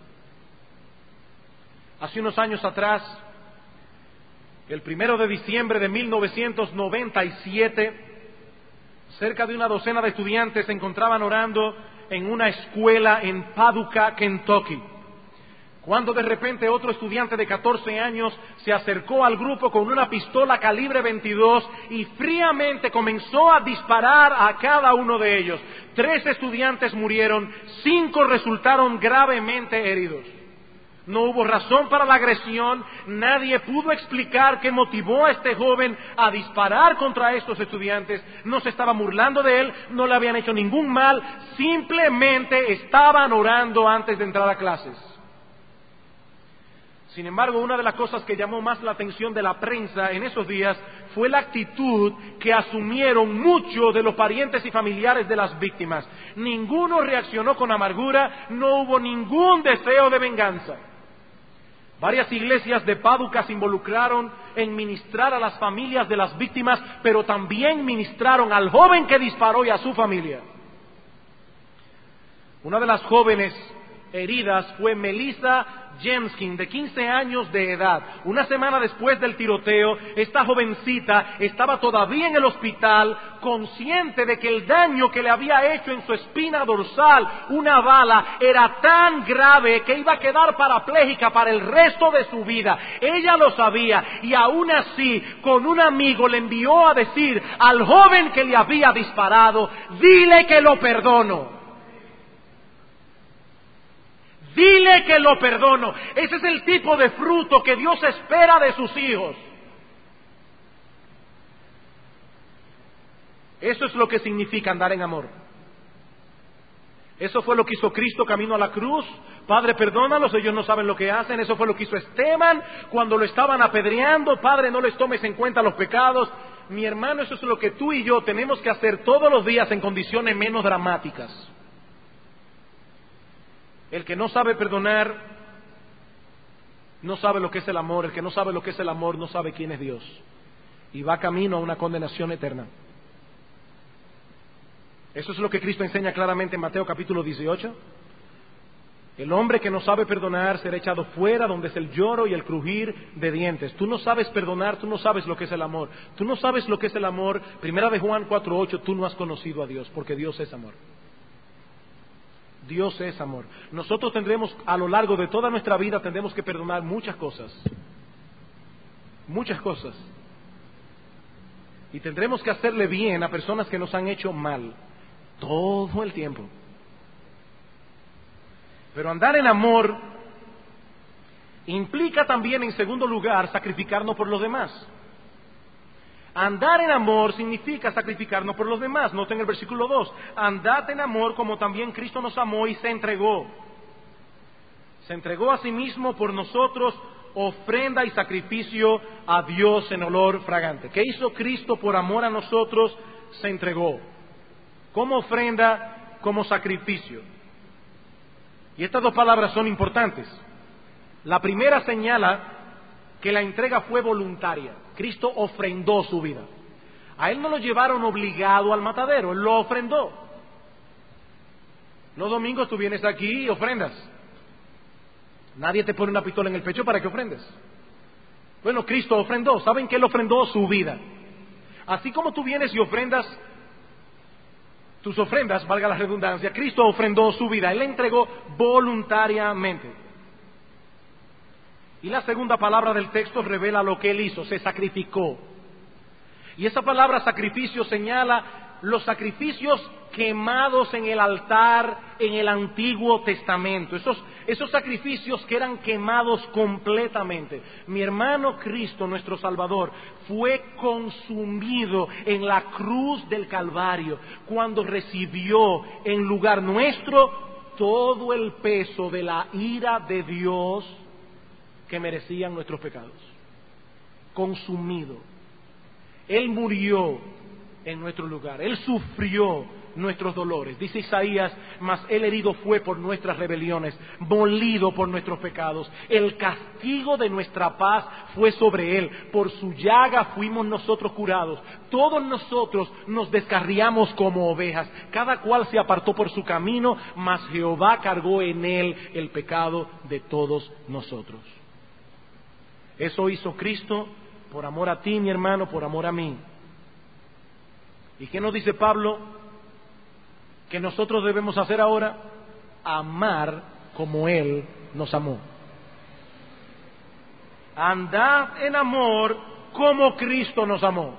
Speaker 1: Hace unos años atrás, el primero de diciembre de mil novecientos noventa y siete, cerca de una docena de estudiantes se encontraban orando en una escuela en Paducah, Kentucky, cuando de repente otro estudiante de catorce años se acercó al grupo con una pistola calibre veintidós y fríamente comenzó a disparar a cada uno de ellos. Tres estudiantes murieron, cinco resultaron gravemente heridos. No hubo razón para la agresión, nadie pudo explicar qué motivó a este joven a disparar contra estos estudiantes. No se estaba burlando de él, no le habían hecho ningún mal, simplemente estaban orando antes de entrar a clases. Sin embargo, una de las cosas que llamó más la atención de la prensa en esos días fue la actitud que asumieron muchos de los parientes y familiares de las víctimas. Ninguno reaccionó con amargura, no hubo ningún deseo de venganza. Varias iglesias de Paducah se involucraron en ministrar a las familias de las víctimas, pero también ministraron al joven que disparó y a su familia. Una de las jóvenes heridas fue Melissa Jenskin, de quince años de edad. Una semana después del tiroteo, esta jovencita estaba todavía en el hospital, consciente de que el daño que le había hecho en su espina dorsal una bala era tan grave que iba a quedar parapléjica para el resto de su vida. Ella lo sabía y aún así, con un amigo le envió a decir al joven que le había disparado: dile que lo perdono. Dile que lo perdono. Ese es el tipo de fruto que Dios espera de sus hijos. Eso es lo que significa andar en amor. Eso fue lo que hizo Cristo camino a la cruz. Padre, perdónalos, ellos no saben lo que hacen. Eso fue lo que hizo Esteban cuando lo estaban apedreando. Padre, no les tomes en cuenta los pecados. Mi hermano, eso es lo que tú y yo tenemos que hacer todos los días en condiciones menos dramáticas. El que no sabe perdonar no sabe lo que es el amor. El que no sabe lo que es el amor no sabe quién es Dios. Y va camino a una condenación eterna. Eso es lo que Cristo enseña claramente en Mateo capítulo dieciocho. El hombre que no sabe perdonar será echado fuera, donde es el lloro y el crujir de dientes. Tú no sabes perdonar, tú no sabes lo que es el amor. Tú no sabes lo que es el amor. Primera de Juan cuatro ocho, tú no has conocido a Dios, porque Dios es amor. Dios es amor. Nosotros tendremos, a lo largo de toda nuestra vida, tendremos que perdonar muchas cosas. Muchas cosas. Y tendremos que hacerle bien a personas que nos han hecho mal. Todo el tiempo. Pero andar en amor implica también, en segundo lugar, sacrificarnos por los demás. Andar en amor significa sacrificarnos por los demás. Noten el versículo dos. Andad en amor como también Cristo nos amó y se entregó. Se entregó a sí mismo por nosotros, ofrenda y sacrificio a Dios en olor fragante. ¿Qué hizo Cristo por amor a nosotros? Se entregó. Como ofrenda, como sacrificio. Y estas dos palabras son importantes. La primera señala que la entrega fue voluntaria. Cristo ofrendó su vida. A Él no lo llevaron obligado al matadero, Él lo ofrendó. Los domingos tú vienes aquí y ofrendas. Nadie te pone una pistola en el pecho para que ofrendes. Bueno, Cristo ofrendó. ¿Saben qué Él ofrendó? Su vida. Así como tú vienes y ofrendas tus ofrendas, valga la redundancia, Cristo ofrendó su vida. Él la entregó voluntariamente. Y la segunda palabra del texto revela lo que Él hizo, se sacrificó. Y esa palabra sacrificio señala los sacrificios quemados en el altar en el Antiguo Testamento. Esos, esos sacrificios que eran quemados completamente. Mi hermano Cristo, nuestro Salvador, fue consumido en la cruz del Calvario cuando recibió en lugar nuestro todo el peso de la ira de Dios que merecían nuestros pecados. Consumido. Él murió en nuestro lugar. Él sufrió nuestros dolores. Dice Isaías, mas Él herido fue por nuestras rebeliones, molido por nuestros pecados. El castigo de nuestra paz fue sobre Él. Por su llaga fuimos nosotros curados. Todos nosotros nos descarriamos como ovejas. Cada cual se apartó por su camino, mas Jehová cargó en Él el pecado de todos nosotros. Eso hizo Cristo por amor a ti, mi hermano, por amor a mí. ¿Y qué nos dice Pablo? Que nosotros debemos hacer ahora, amar como Él nos amó. Andad en amor como Cristo nos amó.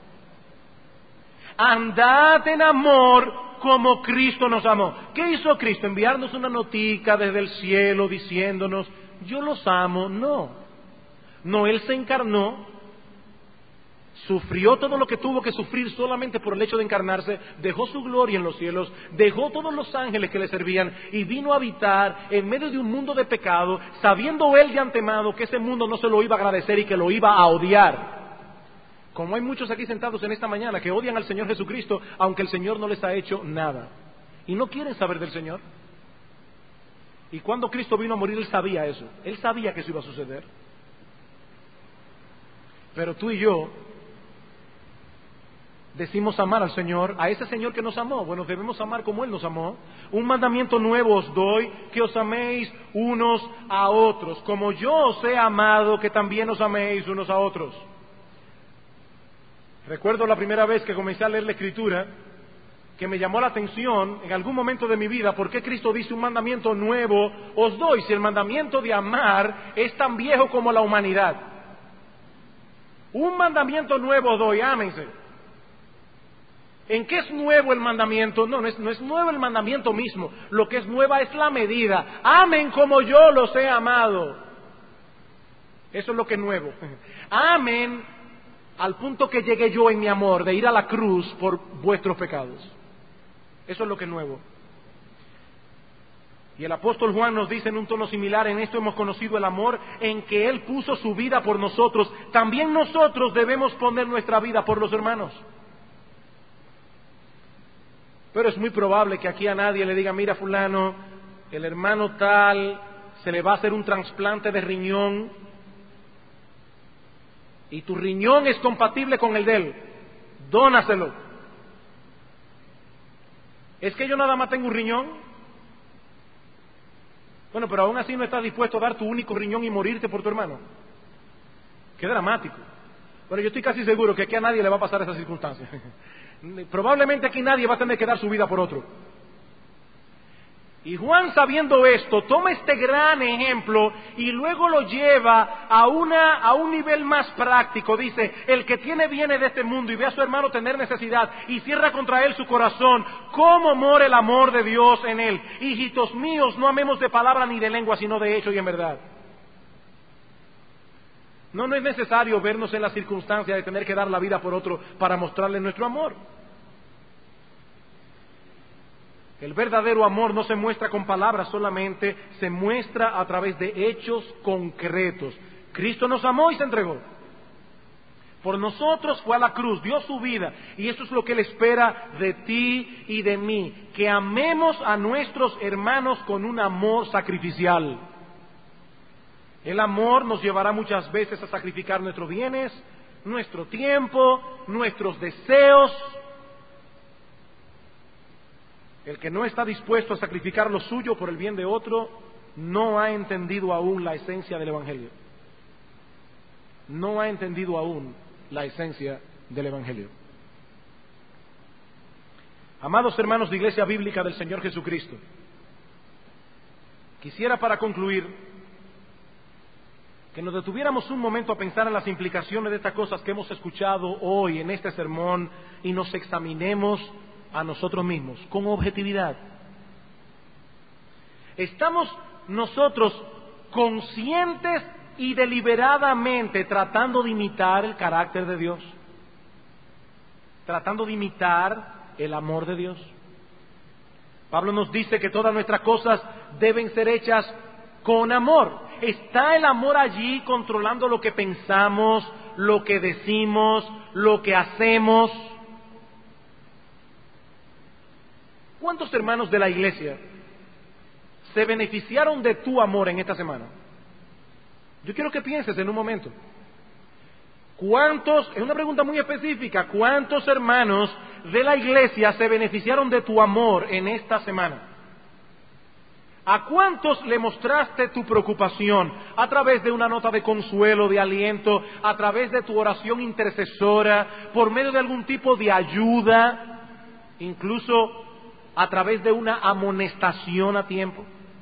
Speaker 1: Andad en amor como Cristo nos amó. ¿Qué hizo Cristo? Enviarnos una notica desde el cielo diciéndonos, yo los amo. No. No, Él se encarnó, sufrió todo lo que tuvo que sufrir solamente por el hecho de encarnarse, dejó su gloria en los cielos, dejó todos los ángeles que le servían y vino a habitar en medio de un mundo de pecado, sabiendo Él de antemano que ese mundo no se lo iba a agradecer y que lo iba a odiar. Como hay muchos aquí sentados en esta mañana que odian al Señor Jesucristo, aunque el Señor no les ha hecho nada. Y no quieren saber del Señor. Y cuando Cristo vino a morir, Él sabía eso. Él sabía que eso iba a suceder. Pero tú y yo decimos amar al Señor, a ese Señor que nos amó. Bueno, debemos amar como Él nos amó. Un mandamiento nuevo os doy, que os améis unos a otros, como yo os he amado, que también os améis unos a otros. Recuerdo la primera vez que comencé a leer la Escritura, que me llamó la atención en algún momento de mi vida, ¿por qué Cristo dice un mandamiento nuevo os doy? Si el mandamiento de amar es tan viejo como la humanidad. Un mandamiento nuevo os doy, ámense. ¿En qué es nuevo el mandamiento? No, no es, no es nuevo el mandamiento mismo. Lo que es nueva es la medida. Amen como yo los he amado. Eso es lo que es nuevo. Amen al punto que llegué yo en mi amor, de ir a la cruz por vuestros pecados. Eso es lo que es nuevo. Y el apóstol Juan nos dice en un tono similar: en esto hemos conocido el amor, en que Él puso su vida por nosotros. También nosotros debemos poner nuestra vida por los hermanos. Pero es muy probable que aquí a nadie le diga: mira, fulano, el hermano tal, se le va a hacer un trasplante de riñón, y tu riñón es compatible con el de él, dónaselo. ¿Es que yo nada más tengo un riñón? Bueno, pero aún así no estás dispuesto a dar tu único riñón y morirte por tu hermano. Qué dramático. Bueno, yo estoy casi seguro que aquí a nadie le va a pasar esa circunstancia. Probablemente aquí nadie va a tener que dar su vida por otro. Y Juan, sabiendo esto, toma este gran ejemplo y luego lo lleva a, una, a un nivel más práctico. Dice: el que tiene bienes de este mundo y ve a su hermano tener necesidad y cierra contra él su corazón, ¿cómo mora el amor de Dios en él? Hijitos míos, no amemos de palabra ni de lengua, sino de hecho y en verdad. No, no es necesario vernos en la circunstancia de tener que dar la vida por otro para mostrarle nuestro amor. El verdadero amor no se muestra con palabras solamente, se muestra a través de hechos concretos. Cristo nos amó y se entregó. Por nosotros fue a la cruz, dio su vida, y eso es lo que Él espera de ti y de mí, que amemos a nuestros hermanos con un amor sacrificial. El amor nos llevará muchas veces a sacrificar nuestros bienes, nuestro tiempo, nuestros deseos. El que no está dispuesto a sacrificar lo suyo por el bien de otro, no ha entendido aún la esencia del Evangelio. No ha entendido aún la esencia del Evangelio. Amados hermanos de Iglesia Bíblica del Señor Jesucristo, quisiera para concluir que nos detuviéramos un momento a pensar en las implicaciones de estas cosas que hemos escuchado hoy en este sermón y nos examinemos a nosotros mismos con objetividad. ¿Estamos nosotros conscientes y deliberadamente tratando de imitar el carácter de Dios? ¿Tratando de imitar el amor de Dios? Pablo nos dice que todas nuestras cosas deben ser hechas con amor. ¿Está el amor allí controlando lo que pensamos, lo que decimos, lo que hacemos? ¿Cuántos hermanos de la iglesia se beneficiaron de tu amor en esta semana? Yo quiero que pienses en un momento. ¿Cuántos, es una pregunta muy específica, cuántos hermanos de la iglesia se beneficiaron de tu amor en esta semana? ¿A cuántos le mostraste tu preocupación a través de una nota de consuelo, de aliento, a través de tu oración intercesora, por medio de algún tipo de ayuda, incluso a través de una amonestación a tiempo?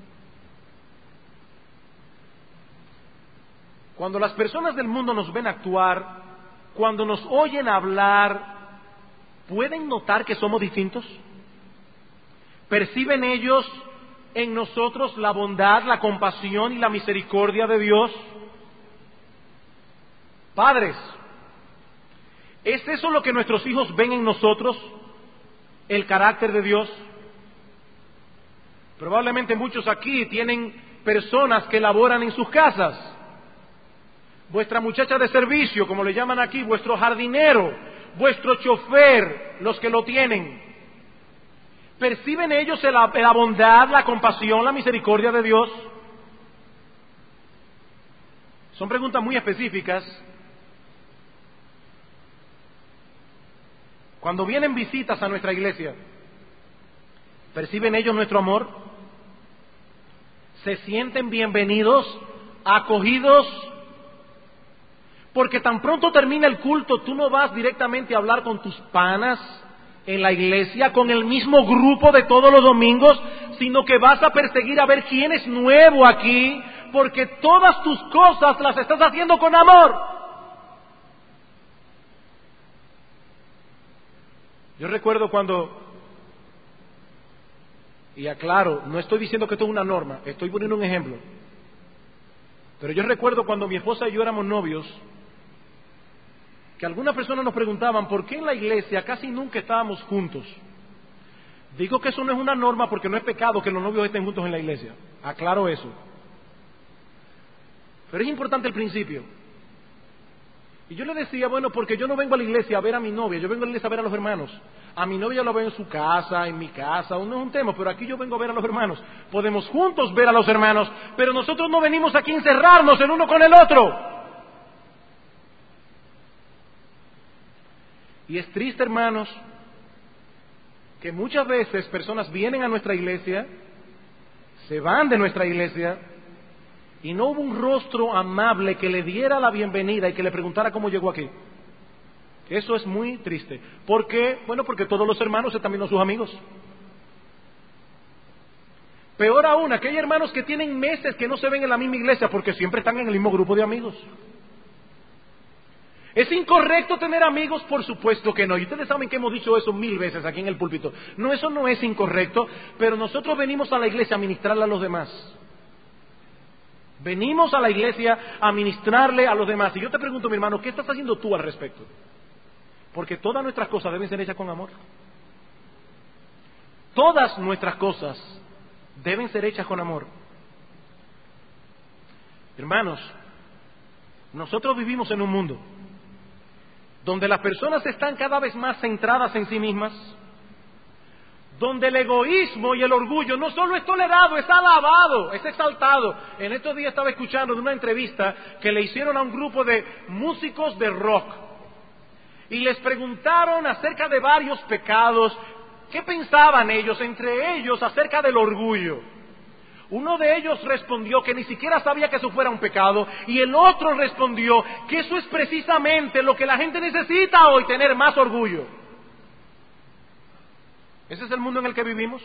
Speaker 1: Cuando las personas del mundo nos ven actuar, cuando nos oyen hablar, ¿pueden notar que somos distintos? ¿Perciben ellos en nosotros la bondad, la compasión y la misericordia de Dios? Padres, ¿es eso lo que nuestros hijos ven en nosotros? ¿El carácter de Dios? Probablemente muchos aquí tienen personas que laboran en sus casas. Vuestra muchacha de servicio, como le llaman aquí, vuestro jardinero, vuestro chofer, los que lo tienen. ¿Perciben ellos la, la bondad, la compasión, la misericordia de Dios? Son preguntas muy específicas. Cuando vienen visitas a nuestra iglesia, ¿perciben ellos nuestro amor? ¿Se sienten bienvenidos, acogidos? Porque tan pronto termina el culto, tú no vas directamente a hablar con tus panas en la iglesia, con el mismo grupo de todos los domingos, sino que vas a perseguir a ver quién es nuevo aquí, porque todas tus cosas las estás haciendo con amor. Yo recuerdo cuando, y aclaro, no estoy diciendo que esto es una norma, estoy poniendo un ejemplo, pero yo recuerdo cuando mi esposa y yo éramos novios, que algunas personas nos preguntaban por qué en la iglesia casi nunca estábamos juntos. Digo que eso no es una norma porque no es pecado que los novios estén juntos en la iglesia. Aclaro eso. Pero es importante el principio. Y yo le decía, bueno, porque yo no vengo a la iglesia a ver a mi novia, yo vengo a la iglesia a ver a los hermanos. A mi novia la veo en su casa, en mi casa, no es un tema, pero aquí yo vengo a ver a los hermanos. Podemos juntos ver a los hermanos, pero nosotros no venimos aquí a encerrarnos el uno con el otro. Y es triste, hermanos, que muchas veces personas vienen a nuestra iglesia, se van de nuestra iglesia, y no hubo un rostro amable que le diera la bienvenida y que le preguntara cómo llegó aquí. Eso es muy triste. ¿Por qué? Bueno, porque todos los hermanos están viendo a sus amigos. Peor aún, aquellos hermanos que tienen meses que no se ven en la misma iglesia porque siempre están en el mismo grupo de amigos. ¿Es incorrecto tener amigos? Por supuesto que no. Y ustedes saben que hemos dicho eso mil veces aquí en el púlpito. No, eso no es incorrecto, pero nosotros venimos a la iglesia a ministrarle a los demás. Venimos a la iglesia a ministrarle a los demás. Y yo te pregunto, mi hermano, ¿qué estás haciendo tú al respecto? Porque todas nuestras cosas deben ser hechas con amor. Todas nuestras cosas deben ser hechas con amor. Hermanos, nosotros vivimos en un mundo donde las personas están cada vez más centradas en sí mismas, donde el egoísmo y el orgullo no solo es tolerado, es alabado, es exaltado. En estos días estaba escuchando de una entrevista que le hicieron a un grupo de músicos de rock y les preguntaron acerca de varios pecados. ¿Qué pensaban ellos, entre ellos, acerca del orgullo? Uno de ellos respondió que ni siquiera sabía que eso fuera un pecado, y el otro respondió que eso es precisamente lo que la gente necesita hoy, tener más orgullo. ¿Ese es el mundo en el que vivimos?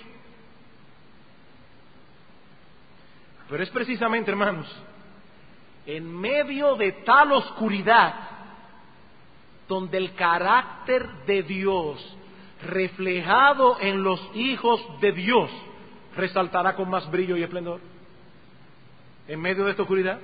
Speaker 1: Pero es precisamente, hermanos, en medio de tal oscuridad, donde el carácter de Dios, reflejado en los hijos de Dios, resaltará con más brillo y esplendor. En medio de esta oscuridad,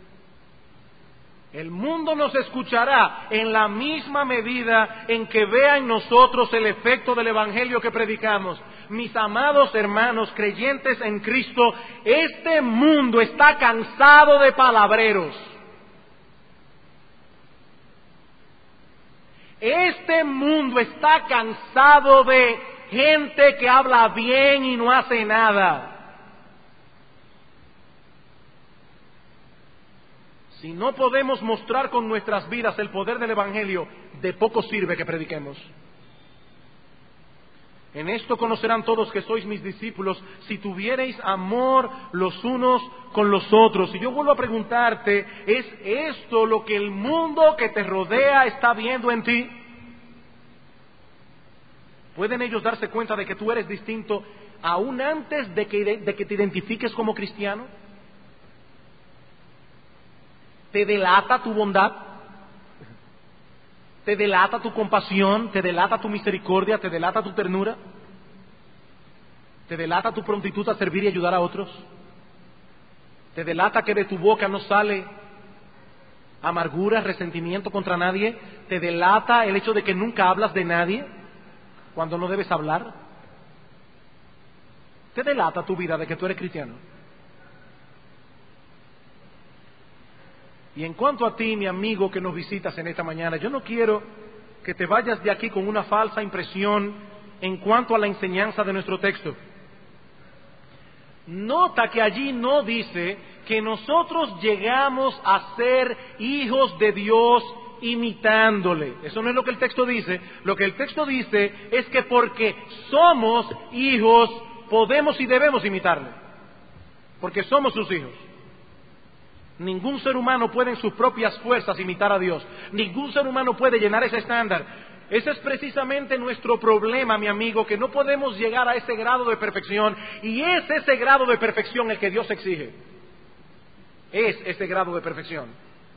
Speaker 1: el mundo nos escuchará en la misma medida en que vea en nosotros el efecto del evangelio que predicamos. Mis amados hermanos creyentes en Cristo, este mundo está cansado de palabreros. Este mundo está cansado de gente que habla bien y no hace nada. Si no podemos mostrar con nuestras vidas el poder del evangelio, de poco sirve que prediquemos. En esto conocerán todos que sois mis discípulos, si tuviereis amor los unos con los otros. Y yo vuelvo a preguntarte, ¿es esto lo que el mundo que te rodea está viendo en ti? ¿Pueden ellos darse cuenta de que tú eres distinto aún antes de que, de que te identifiques como cristiano? ¿Te delata tu bondad? ¿Te delata tu compasión? ¿Te delata tu misericordia? ¿Te delata tu ternura? ¿Te delata tu prontitud a servir y ayudar a otros? ¿Te delata que de tu boca no sale amargura, resentimiento contra nadie? ¿Te delata el hecho de que nunca hablas de nadie cuando no debes hablar? ¿Te delata tu vida de que tú eres cristiano? Y en cuanto a ti, mi amigo que nos visitas en esta mañana, yo no quiero que te vayas de aquí con una falsa impresión en cuanto a la enseñanza de nuestro texto. Nota que allí no dice que nosotros llegamos a ser hijos de Dios imitándole. Eso no es lo que el texto dice. Lo que el texto dice es que porque somos hijos, podemos y debemos imitarle. Porque somos sus hijos. Ningún ser humano puede en sus propias fuerzas imitar a Dios. Ningún ser humano puede llenar ese estándar. Ese es precisamente nuestro problema, mi amigo, que no podemos llegar a ese grado de perfección. Y es ese grado de perfección el que Dios exige. Es ese grado de perfección.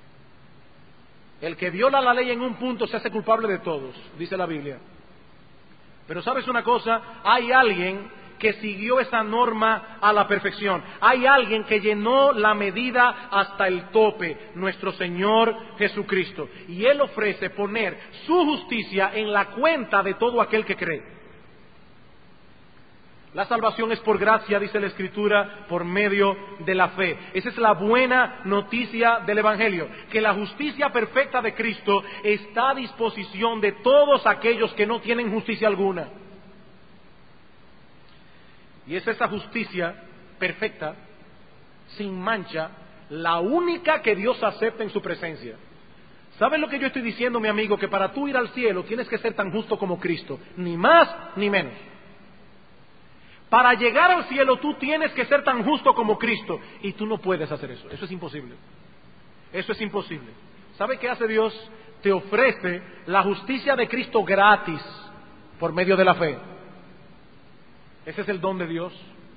Speaker 1: El que viola la ley en un punto se hace culpable de todos, dice la Biblia. Pero ¿sabes una cosa? Hay alguien que siguió esa norma a la perfección. Hay alguien que llenó la medida hasta el tope, nuestro Señor Jesucristo. Y Él ofrece poner su justicia en la cuenta de todo aquel que cree. La salvación es por gracia, dice la Escritura, por medio de la fe. Esa es la buena noticia del Evangelio, que la justicia perfecta de Cristo está a disposición de todos aquellos que no tienen justicia alguna. Y es esa justicia perfecta, sin mancha, la única que Dios acepta en su presencia. ¿Sabes lo que yo estoy diciendo, mi amigo? Que para tú ir al cielo tienes que ser tan justo como Cristo, ni más ni menos. Para llegar al cielo tú tienes que ser tan justo como Cristo, y tú no puedes hacer eso. Eso es imposible. Eso es imposible. ¿Sabe qué hace Dios? Te ofrece la justicia de Cristo gratis por medio de la fe. Ese es el don de Dios.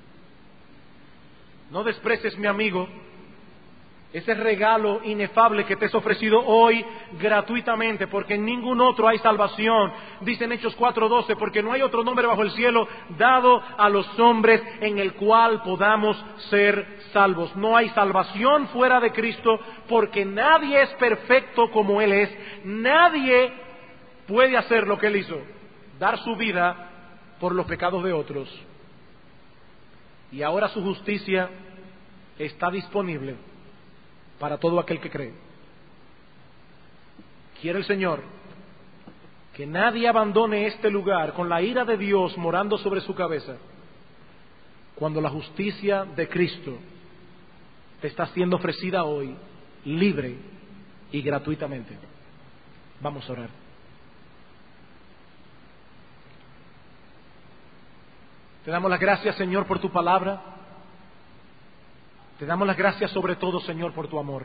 Speaker 1: No desprecies, mi amigo, ese regalo inefable que te es ofrecido hoy gratuitamente, porque en ningún otro hay salvación. Dice en Hechos cuatro doce, porque no hay otro nombre bajo el cielo dado a los hombres en el cual podamos ser salvos. No hay salvación fuera de Cristo, porque nadie es perfecto como Él es. Nadie puede hacer lo que Él hizo, dar su vida por los pecados de otros. Y ahora su justicia está disponible para todo aquel que cree. Quiere el Señor que nadie abandone este lugar con la ira de Dios morando sobre su cabeza, cuando la justicia de Cristo te está siendo ofrecida hoy, libre y gratuitamente. Vamos a orar. Te damos las gracias, Señor, por tu palabra. Te damos las gracias sobre todo, Señor, por tu amor.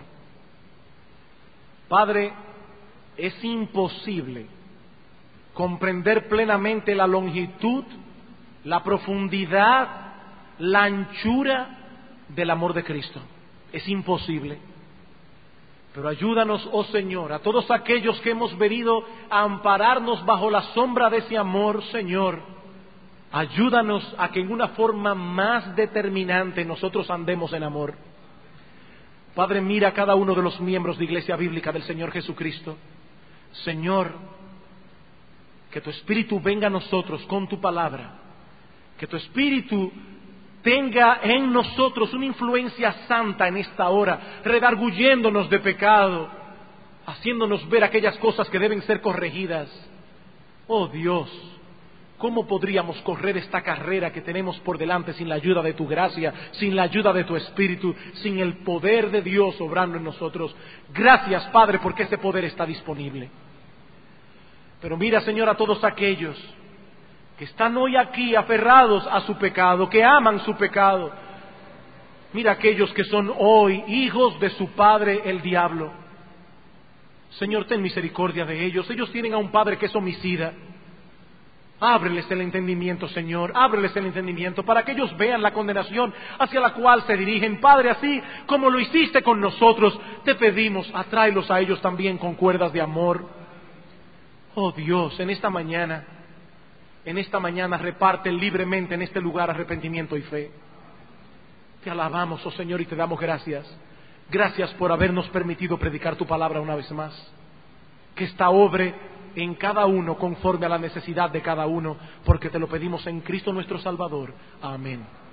Speaker 1: Padre, es imposible comprender plenamente la longitud, la profundidad, la anchura del amor de Cristo. Es imposible. Pero ayúdanos, oh Señor, a todos aquellos que hemos venido a ampararnos bajo la sombra de ese amor, Señor. Ayúdanos a que en una forma más determinante nosotros andemos en amor. Padre, mira a cada uno de los miembros de Iglesia Bíblica del Señor Jesucristo. Señor, que tu Espíritu venga a nosotros con tu palabra. Que tu Espíritu tenga en nosotros una influencia santa en esta hora, redarguyéndonos de pecado, haciéndonos ver aquellas cosas que deben ser corregidas. Oh Dios, ¿cómo podríamos correr esta carrera que tenemos por delante sin la ayuda de tu gracia, sin la ayuda de tu Espíritu, sin el poder de Dios obrando en nosotros? Gracias, Padre, porque ese poder está disponible. Pero mira, Señor, a todos aquellos que están hoy aquí aferrados a su pecado, que aman su pecado. Mira a aquellos que son hoy hijos de su padre, el diablo. Señor, ten misericordia de ellos. Ellos tienen a un padre que es homicida. Ábreles el entendimiento, Señor, ábreles el entendimiento para que ellos vean la condenación hacia la cual se dirigen. Padre, así como lo hiciste con nosotros, te pedimos, atráelos a ellos también con cuerdas de amor. Oh Dios, en esta mañana, en esta mañana reparte libremente en este lugar arrepentimiento y fe. Te alabamos, oh Señor, y te damos gracias. Gracias por habernos permitido predicar tu palabra una vez más. Que esta obre en cada uno conforme a la necesidad de cada uno, porque te lo pedimos en Cristo nuestro Salvador. Amén.